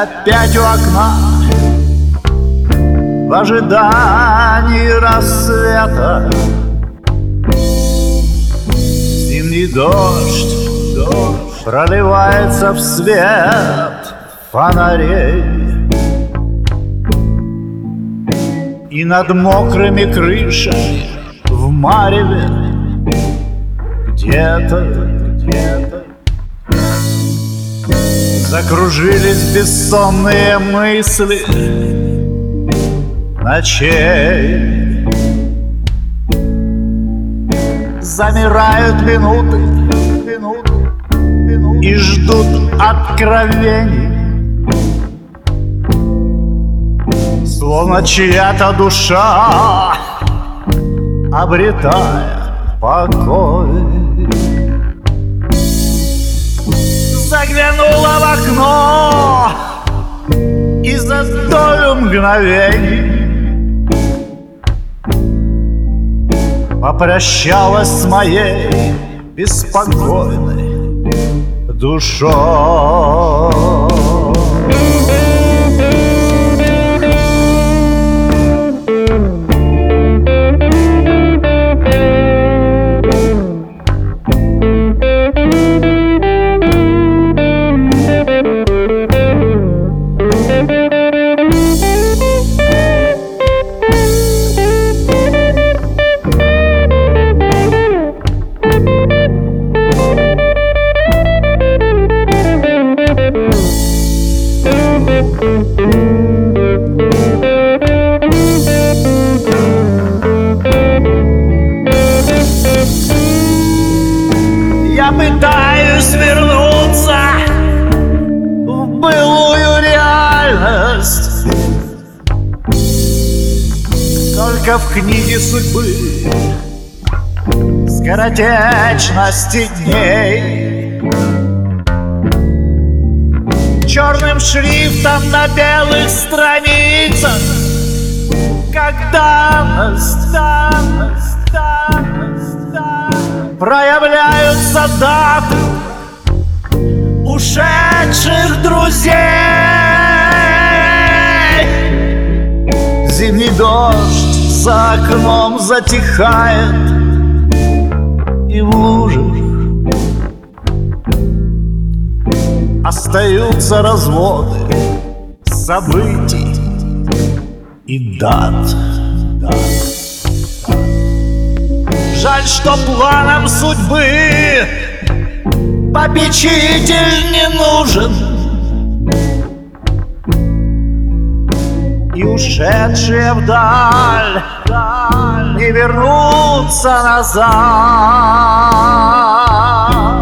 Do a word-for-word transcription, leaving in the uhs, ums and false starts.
опять у окна в ожидании рассвета. Зимний дождь, дождь проливается в свет фонарей, и над мокрыми крышами в мареве где-то, где-то закружились бессонные мысли ночей. Замирают минуты, минуты, минуты и ждут откровений, словно чья-то душа, обретая покой, заглянула в окно и за долю мгновений попрощалась с моей беспокойной душой. Я пытаюсь вернуться в былую реальность, только в книге судьбы скоротечности дней черным шрифтом на белых страницах, как данность, данность, данность, данность, проявляются даты ушедших друзей. Зимний дождь за окном затихает, и в лужах остаются разводы событий и дат. дат. Жаль, что планам судьбы попечитель не нужен, и ушедшие вдаль не вернутся назад.